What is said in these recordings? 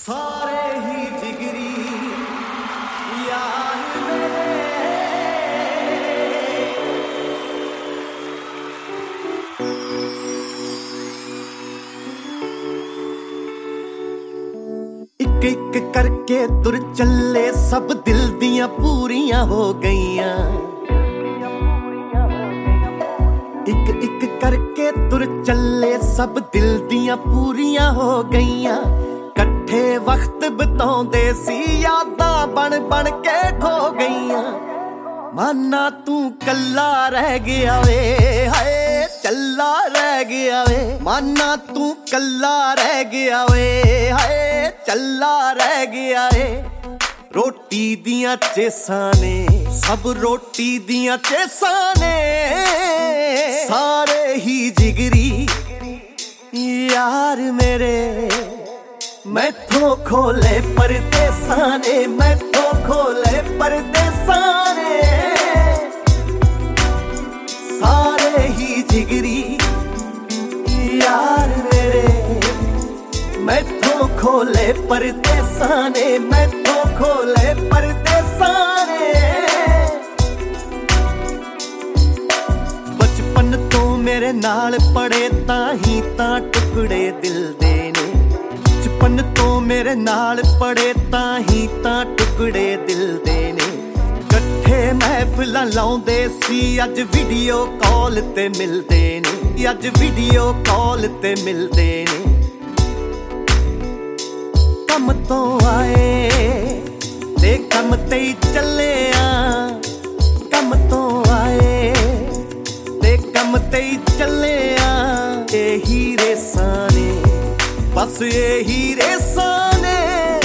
सारे ही जिगरी यार मेरे एक एक करके तुर चले सब दिल दियां पूरियां हो गईयां। एक एक करके तुर चले सब दिल दियां पूरियां हो गईयां। कट्ठे वक्त बिताउंदे सी यादां बन बन के खो गईयां। माना तू कल्ला रह गया वे हाय चल्ला रह गया वे। माना तू कल्ला रह गया वे हाय चल्ला रह गया वे। रोटी दियां चेसां ने सब रोटी दियां चेसां ने सारे ही जिगरी यार मेरे। मैथों खोले परदेसां ने मैथों खोले परदेसां ने सारे ही जिगरी यार मेरे। मैथों खोले परदेसां ने मैथों खोले परदेसां ने। बचपन तो मेरे नाल पड़े ताही तां टुकड़े दिल दे ने। बचपन तो मेरे नाल पड़े ताही तां टुकड़े दिल दे ने। कट्ठे महफिलां लाउंदे सी अज वीडियो कॉल ते मिलदे ने। अज वीडियो कॉल ते मिलदे ने। कम तो आए ते कम ते ही चले आ। कम तो आए ते कम ते ही चले आ। यही रेसां ने बस यही रेसां ने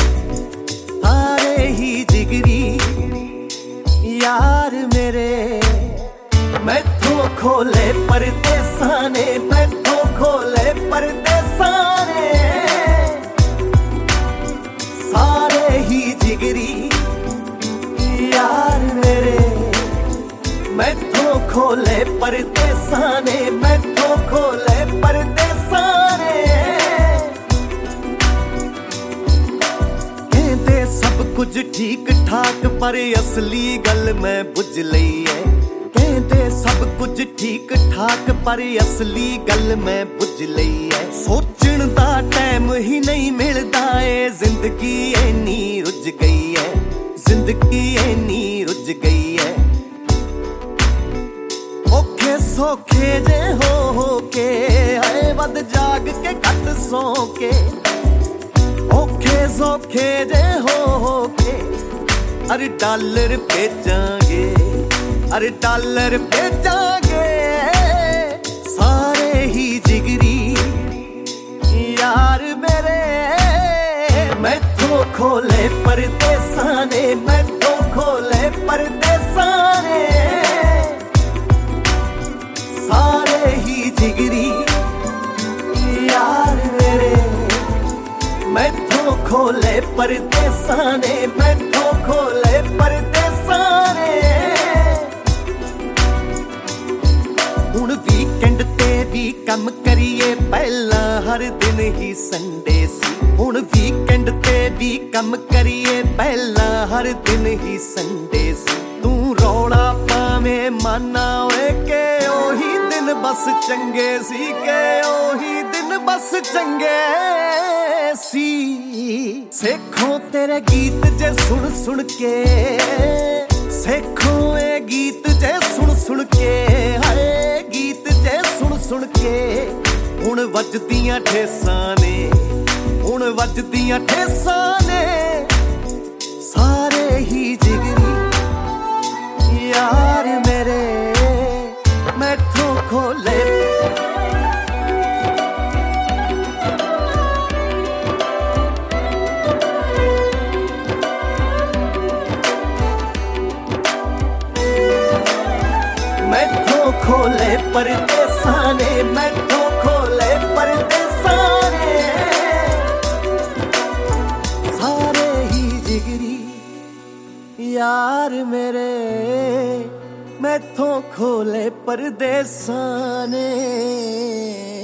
सारे ही जिगरी यार मेरे। मैथों खोले परदेसां ने मैथों खोले परदेसां ने सारे ही जिगरी यार मेरे। मैथों खोले परदेसां ने मैथों खोले परदेसां ने। कहंदे सब कुछ ठीक ठाक पर असली गल मैं बुझ लई है। कहंदे सब कुछ ठीक ठाक पर असली गल मैं बुझ लई है। सोचण दा टाइम ही नहीं मिलदा ए जिंदगी इन्नी रुझ गई है। जिंदगी इन्नी रुझ गई है। औखे सौखे जे हो के हाय वध जाग के घट सौ के। औखे सौखे जे हो के अरे डॉलर भेजांगे अरे डॉलर भेजांगे सारे ही जिगरी यार मेरे। मैथों खोले परदेसां ने मैथों खोले परदेसां ने सारे ही जिगरी यार मेरे। मैथों खोले परदेसां ने मैथों खोले परदेसां ने। हुण वीकेंड ते भी कम करिए पहला हर दिन ही संडे सी। हुण वीकेंड ते भी कम करिए पहला हर दिन ही संडे सी। तू रौला पावें माना ओए के ओही दिन बस चंगे सी के ओही दिन बस चंगे सी। सेखों तेरे गीत जे सुन सुन के सेखों ए गीत जे सुन सुन के हाय गीत जे सुन सुन के। हुण वजदियां ठेसां ने हुण वजदियां ठेसां ने सारे ही जिगरी यार मेरे। मैथों खोले मैथों खोले परदेसां ने मैथों खोले परदेसां ने सारे ही जिगरी यार मेरे। मैथों खोले परदेसां ने।